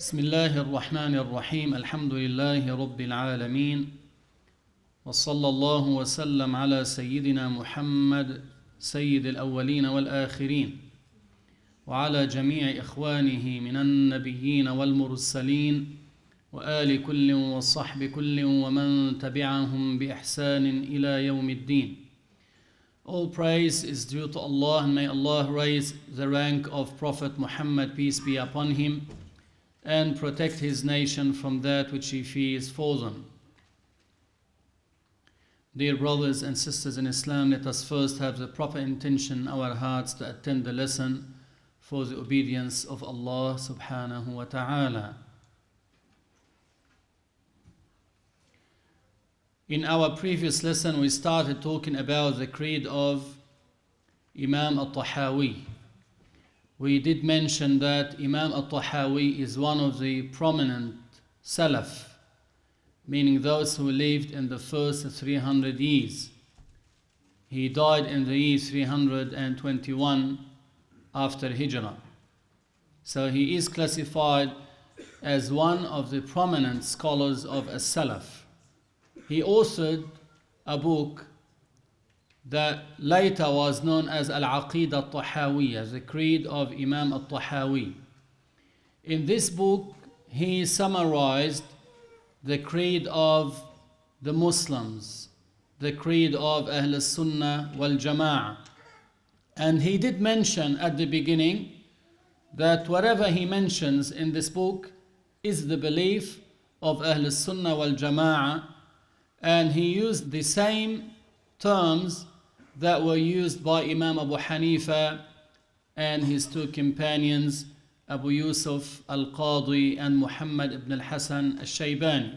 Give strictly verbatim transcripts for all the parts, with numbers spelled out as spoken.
بسم الله الرحمن الرحيم الحمد لله رب العالمين وصلى الله وسلم على سيدنا محمد سيد الأولين والآخرين وعلى جميع إخوانه من النبيين والمرسلين وآل كل وصحب كل ومن تبعهم بإحسان إلى يوم الدين. All praise is due to Allah, and may Allah raise the rank of Prophet Muhammad, peace be upon him, and protect his nation from that which he fears for them. Dear brothers and sisters in Islam, let us first have the proper intention in our hearts to attend the lesson for the obedience of Allah subhanahu wa ta'ala. In our previous lesson, we started talking about the creed of Imam al-Tahawi. We did mention that Imam al-Tahawi is one of the prominent Salaf, meaning those who lived in the first three hundred years. He died in the year three hundred twenty-one after Hijrah. So he is classified as one of the prominent scholars of as-Salaf. He authored a book that later was known as Al-Aqidah al-Tahawiyya, the creed of Imam al-Tahawi. In this book, he summarized the creed of the Muslims, the creed of Ahl al-Sunnah wal-Jama'ah. And he did mention at the beginning that whatever he mentions in this book is the belief of Ahl al-Sunnah wal-Jama'ah, and he used the same terms that were used by Imam Abu Hanifa and his two companions, Abu Yusuf al-Qadi and Muhammad ibn al-Hasan al-Shaybani.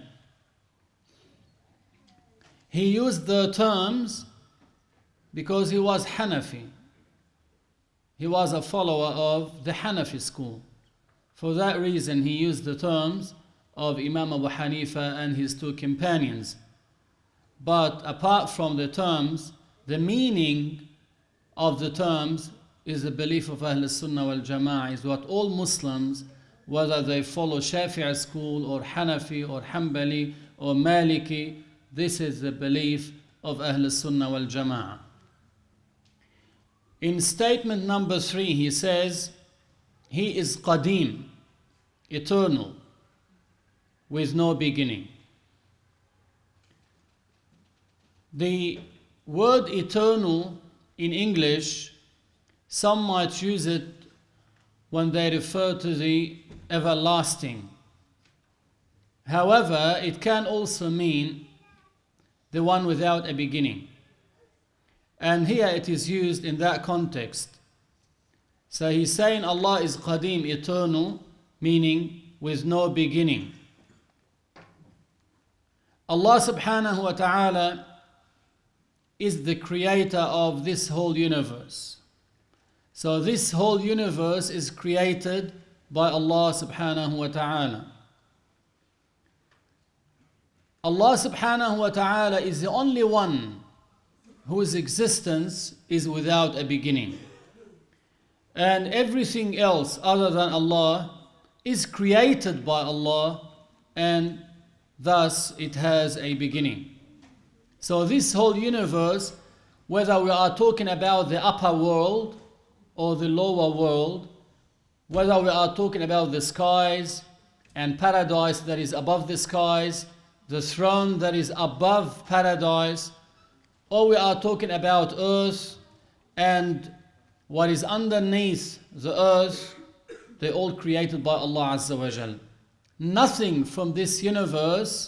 He used the terms because he was Hanafi. He was a follower of the Hanafi school. For that reason, he used the terms of Imam Abu Hanifa and his two companions. But apart from the terms, the meaning of the terms is the belief of Ahl Sunnah wal Jama'ah, is what all Muslims, whether they follow Shafi'i school or Hanafi or Hanbali or Maliki, this is the belief of Ahl Sunnah wal Jama'ah. In statement number three, he says, he is Qadim, eternal, with no beginning. The word eternal in English, some might use it when they refer to the everlasting. However, it can also mean the one without a beginning. And here it is used in that context. So he's saying Allah is Qadim, eternal, meaning with no beginning. Allah subhanahu wa ta'ala is the creator of this whole universe. So this whole universe is created by Allah subhanahu wa ta'ala. Allah subhanahu wa ta'ala is the only one whose existence is without a beginning. And everything else other than Allah is created by Allah, and thus it has a beginning. So this whole universe, whether we are talking about the upper world or the lower world, whether we are talking about the skies and paradise that is above the skies, the throne that is above paradise, or we are talking about earth and what is underneath the earth, they're all created by Allah Azza wa Jal. Nothing from this universe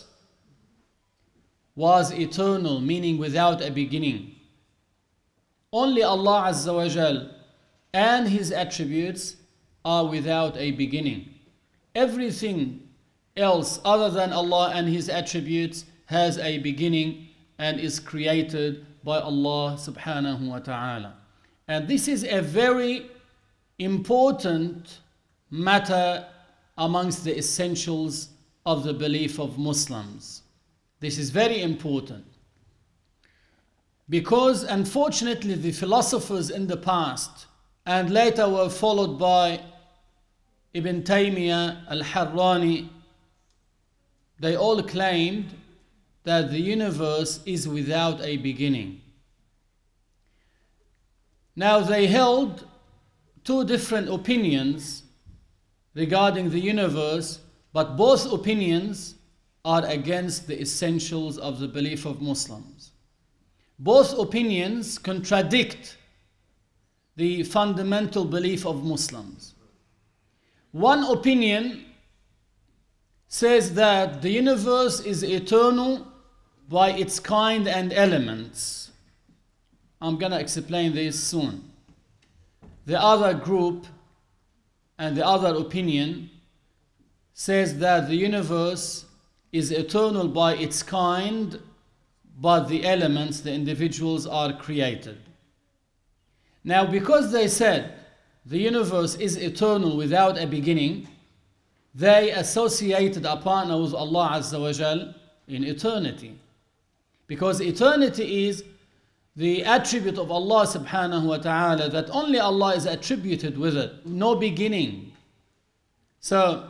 was eternal, meaning without a beginning. Only Allah Azza wa Jal and His attributes are without a beginning. Everything else other than Allah and His attributes has a beginning and is created by Allah subhanahu wa ta'ala. And this is a very important matter amongst the essentials of the belief of Muslims. This is very important because unfortunately the philosophers in the past and later were followed by Ibn Taymiyyah, Al-Harrani, they all claimed that the universe is without a beginning. Now they held two different opinions regarding the universe, but both opinions are against the essentials of the belief of Muslims. Both opinions contradict the fundamental belief of Muslims. One opinion says that the universe is eternal by its kind and elements. I'm going to explain this soon. The other group and the other opinion says that the universe is eternal by its kind, but the elements, the individuals, are created. Now, because they said the universe is eternal without a beginning, they associated a partner with Allah Azza wa Jal in eternity. Because eternity is the attribute of Allah subhanahu wa ta'ala that only Allah is attributed with it, no beginning. So,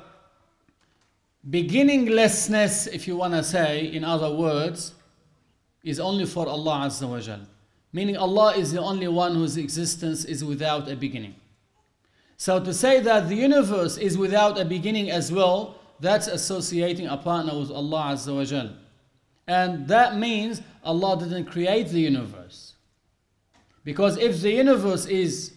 beginninglessness, if you want to say, in other words, is only for Allah Azza wa Jal. Meaning Allah is the only one whose existence is without a beginning. So to say that the universe is without a beginning as well, that's associating a partner with Allah Azza wa Jal. And that means Allah didn't create the universe. Because if the universe is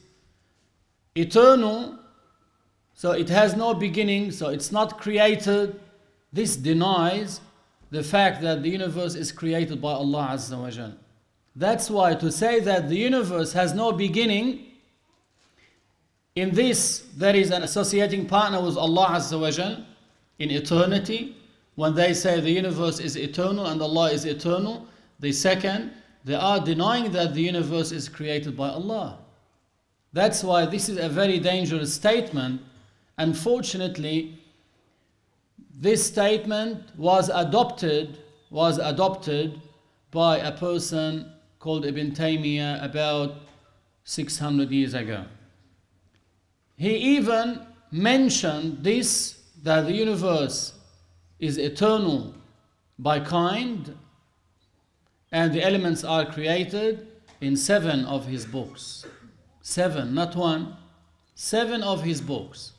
eternal, so it has no beginning, so it's not created, this denies the fact that the universe is created by Allah Azza wa Jal. That's why to say that the universe has no beginning, in this there is an associating partner with Allah Azza wa Jal in eternity. When they say the universe is eternal and Allah is eternal, the second, they are denying that the universe is created by Allah. That's why this is a very dangerous statement. Unfortunately, this statement was adopted, was adopted by a person called Ibn Taymiyyah about six hundred years ago. He even mentioned this, that the universe is eternal by kind and the elements are created, in seven of his books. Seven, not one. Seven of his books.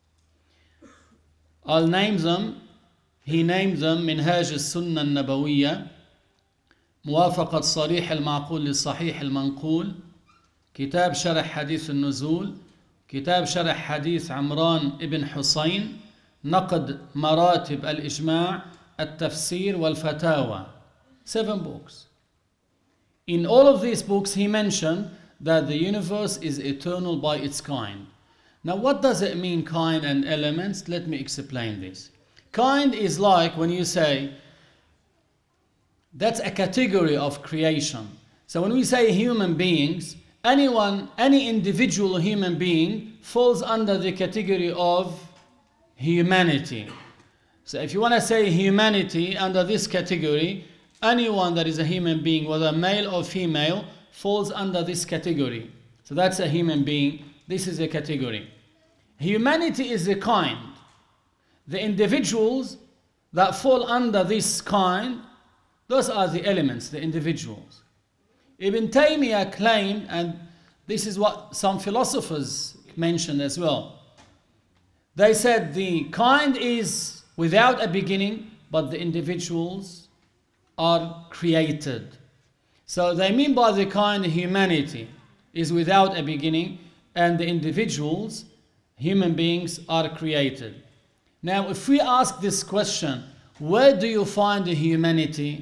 I'll name them. He named them منهاج السنة النبوية, موافقة صريح المعقول للصحيح المنقول, كتاب شرح حديث النزول, كتاب شرح حديث عمران ابن حسين, نقد مراتب الإجماع, التفسير والفتاوى. Seven books. In all of these books he mentioned that the universe is eternal by its kind. Now what does it mean, kind and elements? Let me explain this. Kind is like when you say, that's a category of creation. So when we say human beings, anyone, any individual human being falls under the category of humanity. So if you want to say humanity under this category, anyone that is a human being, whether male or female, falls under this category. So that's a human being. This is a category. Humanity is a kind. The individuals that fall under this kind, those are the elements, the individuals. Ibn Taymiyyah claimed, and this is what some philosophers mentioned as well, they said the kind is without a beginning, but the individuals are created. So they mean by the kind, humanity is without a beginning, and the individuals, human beings, are created. Now, if we ask this question, where do you find the humanity?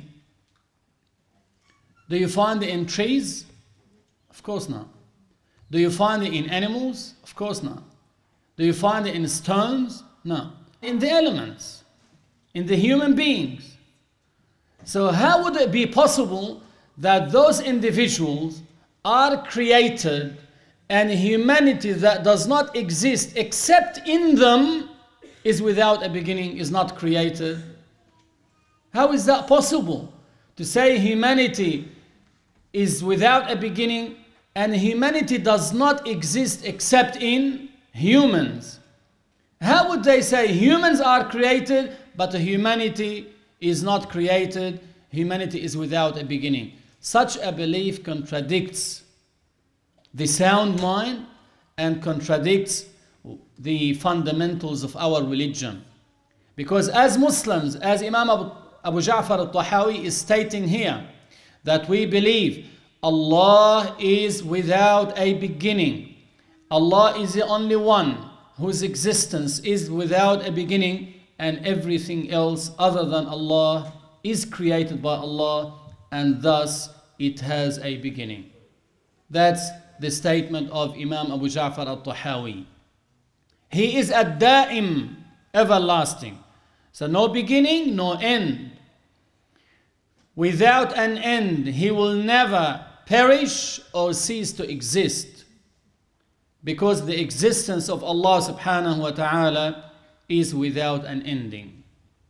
Do you find it in trees? Of course not. Do you find it in animals? Of course not. Do you find it in stones? No. In the elements, in the human beings. So how would it be possible that those individuals are created and humanity that does not exist except in them is without a beginning, is not created? How is that possible? To say humanity is without a beginning and humanity does not exist except in humans. How would they say humans are created, but humanity is not created, humanity is without a beginning? Such a belief contradicts the sound mind and contradicts the fundamentals of our religion. Because as Muslims, as Imam Abu, Abu Ja'far al-Tahawi is stating here, that we believe Allah is without a beginning. Allah is the only one whose existence is without a beginning, and everything else other than Allah is created by Allah, and thus it has a beginning. That's the statement of Imam Abu Ja'far al-Tahawi. He is ad-da'im, everlasting. So no beginning, no end. Without an end, he will never perish or cease to exist, because the existence of Allah subhanahu wa ta'ala is without an ending.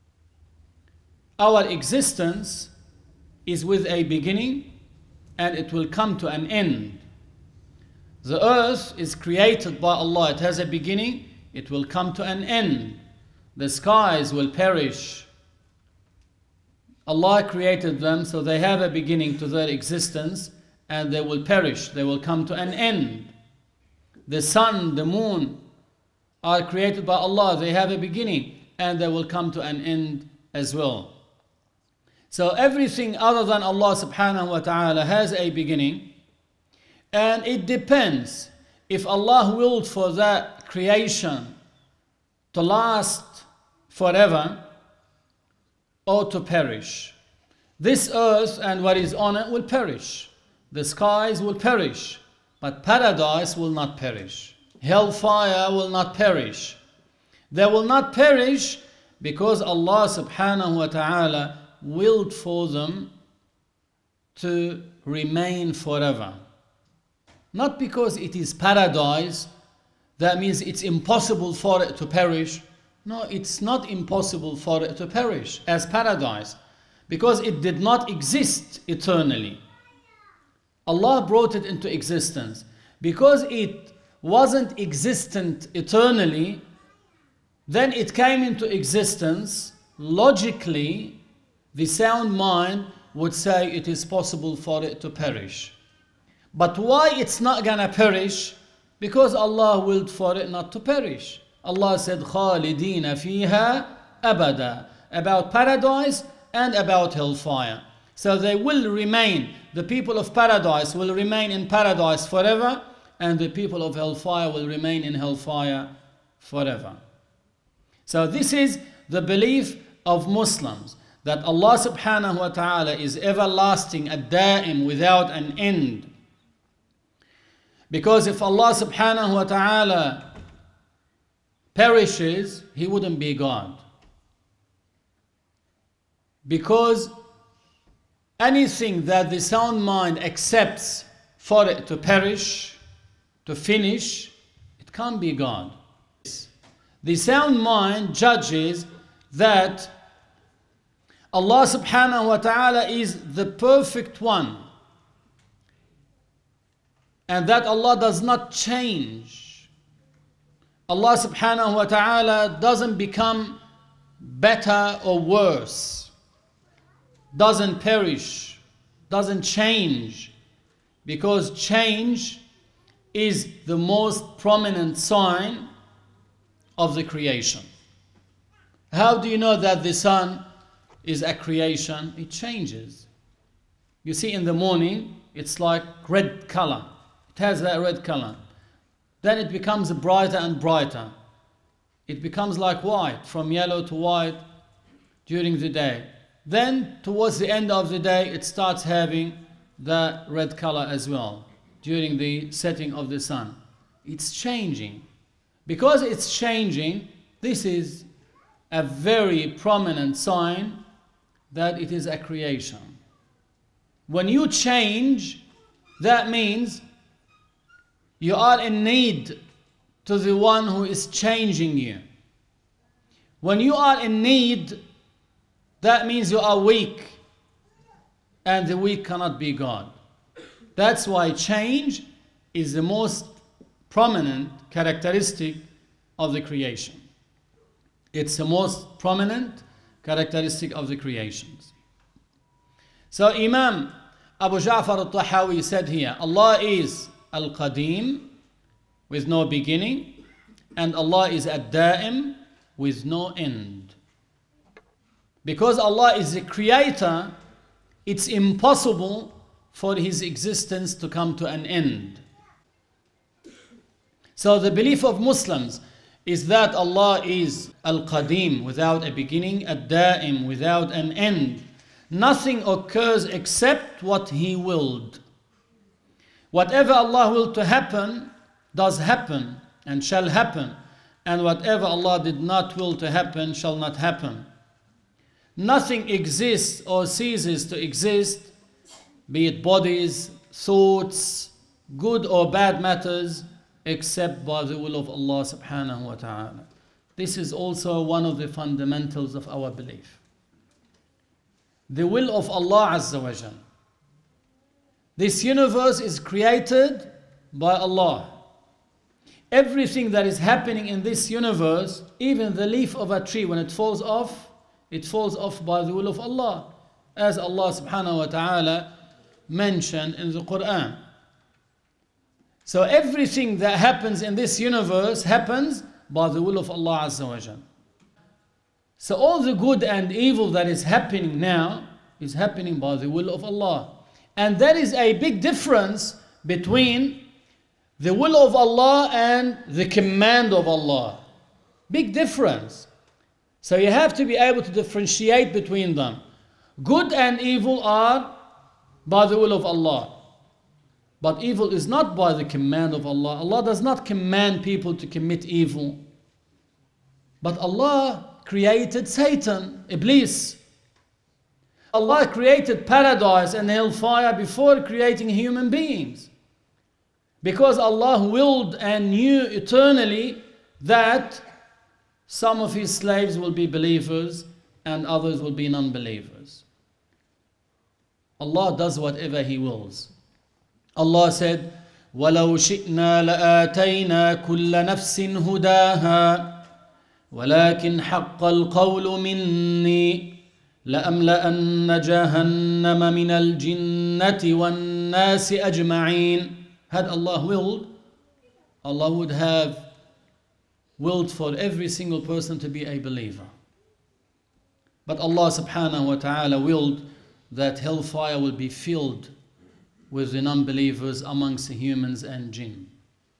Our existence is with a beginning and it will come to an end. The earth is created by Allah. It has a beginning, it will come to an end. The skies will perish. Allah created them, so they have a beginning to their existence, and they will perish, they will come to an end. The sun, the moon are created by Allah, they have a beginning, and they will come to an end as well. So everything other than Allah subhanahu wa ta'ala has a beginning, and it depends if Allah willed for that creation to last forever or to perish. This earth and what is on it will perish. The skies will perish, but paradise will not perish. Hellfire will not perish. They will not perish because Allah subhanahu wa ta'ala willed for them to remain forever. Not because it is paradise, that means it's impossible for it to perish. No, it's not impossible for it to perish as paradise, because it did not exist eternally. Allah brought it into existence. Because it wasn't existent eternally, then it came into existence. Logically, the sound mind would say it is possible for it to perish. But why it's not gonna perish? Because Allah willed for it not to perish. Allah said, خَالِدِينَ فِيهَا أَبَدًا, about paradise and about hellfire. So they will remain, the people of paradise will remain in paradise forever, and the people of hellfire will remain in hellfire forever. So this is the belief of Muslims, that Allah subhanahu wa ta'ala is everlasting, ad-da'im, without an end. Because if Allah subhanahu wa ta'ala perishes, he wouldn't be God. Because anything that the sound mind accepts for it to perish, to finish, it can't be God. The sound mind judges that Allah subhanahu wa ta'ala is the perfect one, and that Allah does not change. Allah subhanahu wa ta'ala doesn't become better or worse, doesn't perish, doesn't change, because change is the most prominent sign of the creation. How do you know that the sun is a creation? It changes. You see, in the morning, it's like red color. It has that red color. Then it becomes brighter and brighter. It becomes like white, from yellow to white during the day. Then, towards the end of the day, it starts having the red color as well, during the setting of the sun. It's changing. Because it's changing, this is a very prominent sign that it is a creation. When you change, that means you are in need to the one who is changing you. When you are in need, that means you are weak, and the weak cannot be God. That's why change is the most prominent characteristic of the creation. It's the most prominent characteristic of the creations. So Imam Abu Ja'far al-Tahawi said here, Allah is Al-Qadim, with no beginning, and Allah is Ad-Da'im, with no end. Because Allah is the creator, it's impossible for His existence to come to an end. So the belief of Muslims is that Allah is Al-Qadim, without a beginning, Ad-Da'im, without an end. Nothing occurs except what He willed. Whatever Allah willed to happen, does happen and shall happen. And whatever Allah did not will to happen, shall not happen. Nothing exists or ceases to exist, be it bodies, thoughts, good or bad matters, except by the will of Allah subhanahu wa ta'ala. This is also one of the fundamentals of our belief. The will of Allah Azza wa Jal. This universe is created by Allah. Everything that is happening in this universe, even the leaf of a tree, when it falls off, it falls off by the will of Allah, as Allah subhanahu wa ta'ala mentioned in the Quran. So everything that happens in this universe happens by the will of Allah Azza wa Jal. So all the good and evil that is happening now is happening by the will of Allah. And there is a big difference between the will of Allah and the command of Allah. Big difference. So you have to be able to differentiate between them. Good and evil are by the will of Allah. But evil is not by the command of Allah. Allah does not command people to commit evil. But Allah created Satan, Iblis. Allah created paradise and hellfire before creating human beings. Because Allah willed and knew eternally that some of His slaves will be believers and others will be non-believers. Allah does whatever He wills. Allah said, وَلَوْ شِئْنَا لَآتَيْنَا كُلَّ نَفْسٍ هُدَاهَا وَلَكِنْ حَقَّ الْقَوْلُ مِنِّي لَأَمْلَأَنَّ جَهَنَّمَ مِنَ الْجِنَّةِ وَالنَّاسِ أَجْمَعِينَ. Had Allah willed, Allah would have willed for every single person to be a believer. But Allah subhanahu wa ta'ala willed that hellfire will be filled with the non-believers amongst the humans and jinn.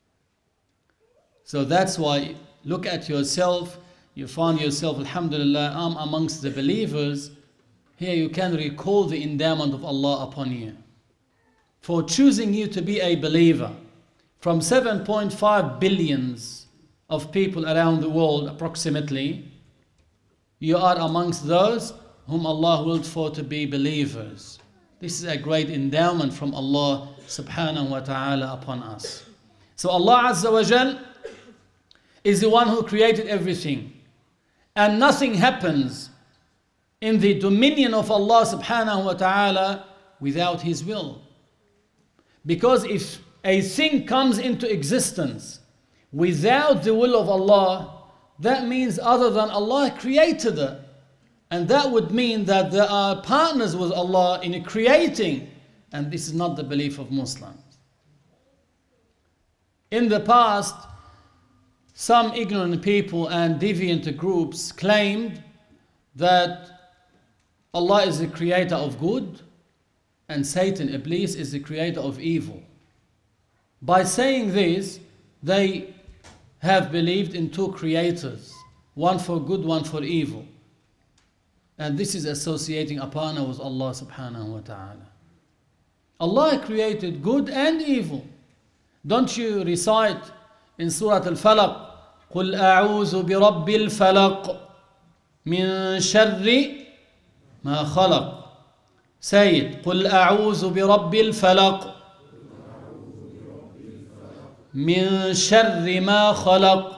So that's why, look at yourself, you find yourself, alhamdulillah, I'm amongst the believers. Here you can recall the endowment of Allah upon you for choosing you to be a believer. From seven point five billions of people around the world approximately, you are amongst those whom Allah willed for to be believers. This is a great endowment from Allah subhanahu wa ta'ala upon us. So Allah Azza wa Jal is the one who created everything. And nothing happens in the dominion of Allah subhanahu wa ta'ala without His will. Because if a thing comes into existence without the will of Allah, that means other than Allah created it. And that would mean that there are partners with Allah in creating. And this is not the belief of Muslims. In the past, some ignorant people and deviant groups claimed that Allah is the creator of good and Satan, Iblis, is the creator of evil. By saying this, they have believed in two creators, one for good, one for evil. And this is associating a partner with Allah subhanahu wa ta'ala. Allah created good and evil. Don't you recite in Surah Al-Falaq, قُلْ أَعُوذُ بِرَبِّ الْفَلَقِ مِنْ شَرِّ مَا خَلَقَ. Say it. قُلْ أَعُوذُ بِرَبِّ الْفَلَقِ مِنْ شَرِّ مَا خَلَقَ.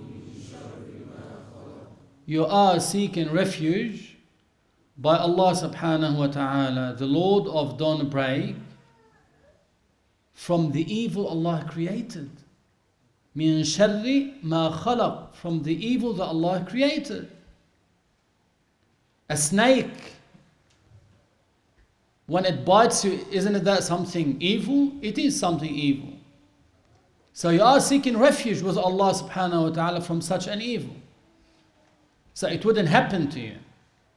You are seeking refuge by Allah subhanahu wa ta'ala, the Lord of dawnbreak, from the evil Allah created. مِن شَرِّ مَا خَلَقَ, from the evil that Allah created. A snake, when it bites you, isn't that something evil? It is something evil. So you are seeking refuge with Allah subhanahu wa ta'ala from such an evil. So it wouldn't happen to you.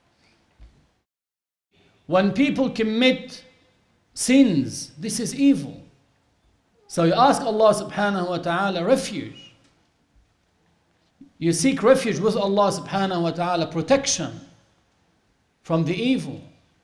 When people commit sins, this is evil. So you ask Allah subhanahu wa ta'ala refuge. You seek refuge with Allah subhanahu wa ta'ala protection from the evil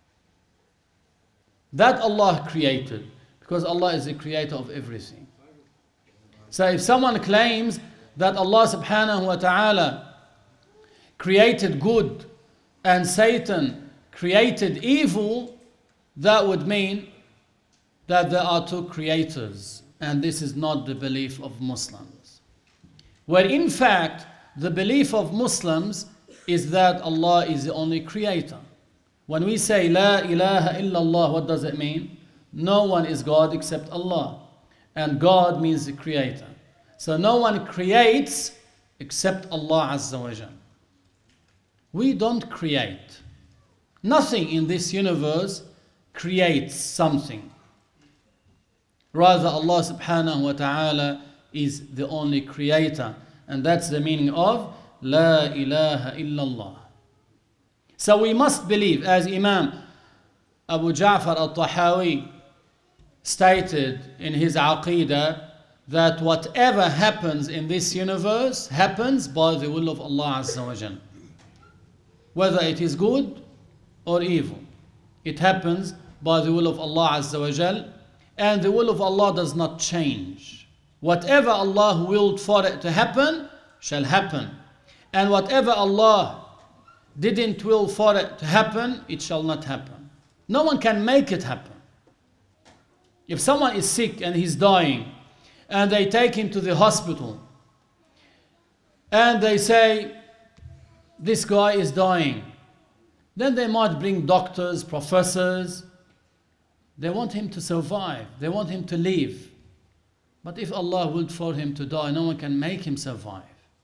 that Allah created, because Allah is the creator of everything. So if someone claims that Allah subhanahu wa ta'ala created good and Satan created evil, that would mean that there are two creators, and this is not the belief of Muslims. Where in fact the belief of Muslims is that Allah is the only creator. When we say La ilaha illallah, what does it mean? No one is God except Allah. And God means the creator. So no one creates except Allah Azza wa Jal. We don't create. Nothing in this universe creates something. Rather, Allah subhanahu wa ta'ala is the only creator. And that's the meaning of La ilaha illallah. So we must believe, as Imam Abu Ja'far al-Tahawi stated in his Aqidah, that whatever happens in this universe happens by the will of Allah Azza wa Jal. Whether it is good or evil, it happens by the will of Allah Azza wa Jal, and the will of Allah does not change. Whatever Allah willed for it to happen shall happen, and whatever Allah didn't will for it to happen, it shall not happen. No one can make it happen. If someone is sick and he's dying, and they take him to the hospital, and they say, this guy is dying, then they might bring doctors, professors. They want him to survive. They want him to live. But if Allah willed for him to die, no one can make him survive.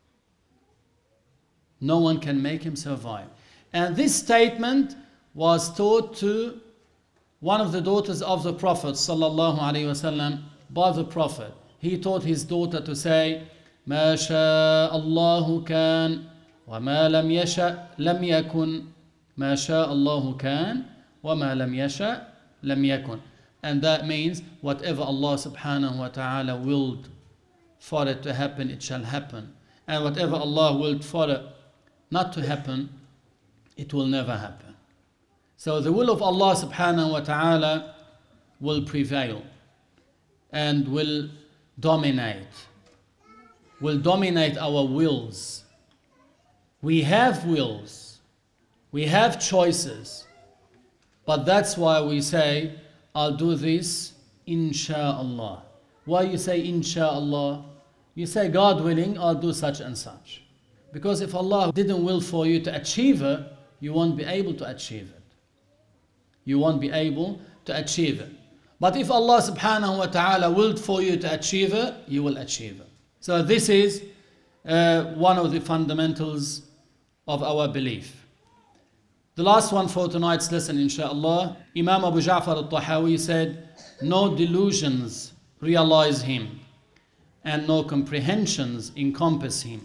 No one can make him survive. And this statement was taught to one of the daughters of the Prophet sallallahu alaihi wasallam by the Prophet. He taught his daughter to say, "Ma sha Allahu kan, wa ma lam yasha lam yakun. Ma sha Allahu kan, wa ma lam yasha lam yakun." And that means whatever Allah subhanahu wa ta'ala willed for it to happen, it shall happen. And whatever Allah willed for it not to happen, it will never happen. So the will of Allah subhanahu wa ta'ala will prevail and will dominate, will dominate our wills. We have wills, we have choices, but that's why we say, I'll do this, insha'Allah. Why you say insha'Allah? You say, God willing, I'll do such and such. Because if Allah didn't will for you to achieve it, you won't be able to achieve it. You won't be able to achieve it. But if Allah subhanahu wa ta'ala willed for you to achieve it, you will achieve it. So this is uh, one of the fundamentals of our belief. The last one for tonight's lesson, inshaAllah, Imam Abu Ja'far al-Tahawi said, no delusions realize him, and no comprehensions encompass him.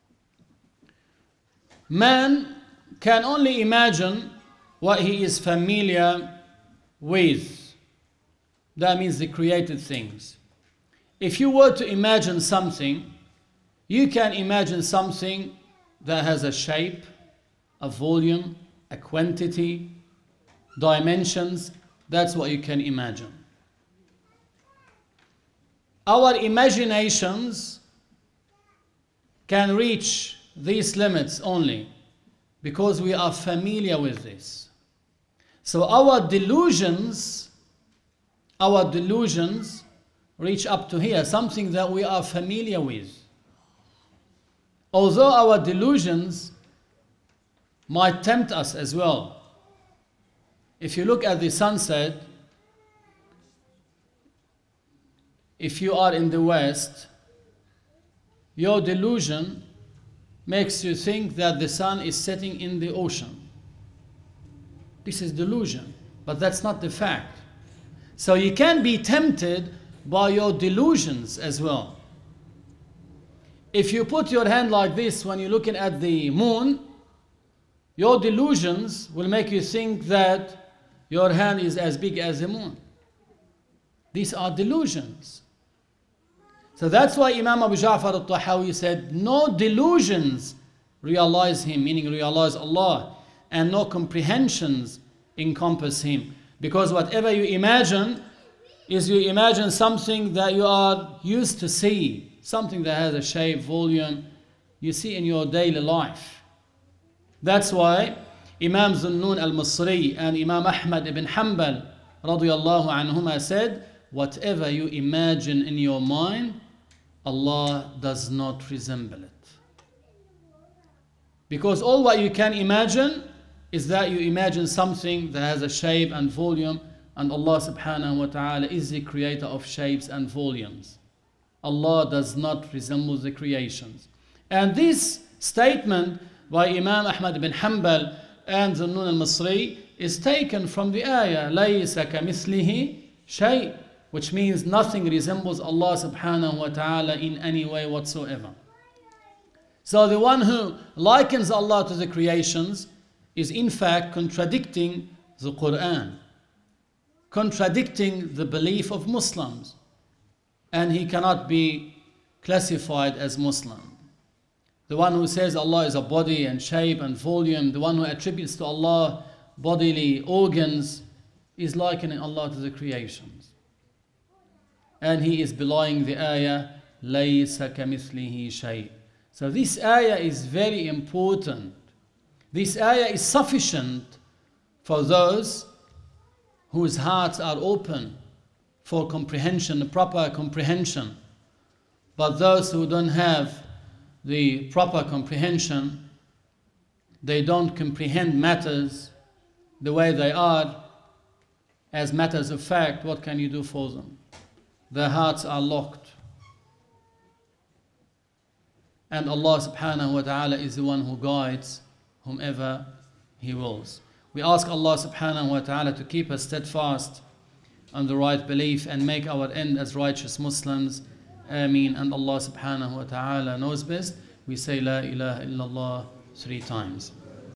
Man can only imagine what he is familiar with. That means the created things. If you were to imagine something, you can imagine something that has a shape, a volume, a quantity, dimensions. That's what you can imagine. Our imaginations can reach these limits only because we are familiar with this. So our delusions, our delusions reach up to here, something that we are familiar with. Although our delusions might tempt us as well. If you look at the sunset, if you are in the West your delusion makes you think that the sun is setting in the ocean. This is delusion, but that's not the fact. So you can be tempted by your delusions as well. If you put your hand like this when you're looking at the moon, your delusions will make you think that your hand is as big as the moon. These are delusions. So that's why Imam Abu Ja'far al-Tahawi said, no delusions realize him, meaning realize Allah, and no comprehensions encompass him. Because whatever you imagine is you imagine something that you are used to see, something that has a shape, volume, you see in your daily life. That's why Imam Zunnun al-Masri and Imam Ahmad ibn Hanbal radiyallahu anhuma said, whatever you imagine in your mind, Allah does not resemble it. Because all what you can imagine is that you imagine something that has a shape and volume, and Allah subhanahu wa ta'ala is the creator of shapes and volumes. Allah does not resemble the creations. And this statement by Imam Ahmad ibn Hanbal and Zunnun al-Masri is taken from the ayah, لَيْسَ كَمِثْلِهِ شَيْءٍ, which means nothing resembles Allah subhanahu wa ta'ala in any way whatsoever. So the one who likens Allah to the creations is in fact contradicting the Quran, contradicting the belief of Muslims, and he cannot be classified as Muslim. The one who says Allah is a body and shape and volume, the one who attributes to Allah bodily organs, is likening Allah to the creations. And he is belying the ayah, لَيْسَ كَمِثْلِهِ شَيْءٍ. So this ayah is very important. This ayah is sufficient for those whose hearts are open for comprehension, proper comprehension. But those who don't have the proper comprehension, they don't comprehend matters the way they are as matters of fact, what can you do for them? Their hearts are locked. And Allah subhanahu wa ta'ala is the one who guides whomever He wills. We ask Allah subhanahu wa ta'ala to keep us steadfast on the right belief and make our end as righteous Muslims. Ameen. And Allah subhanahu wa ta'ala knows best. We say La ilaha illallah three times.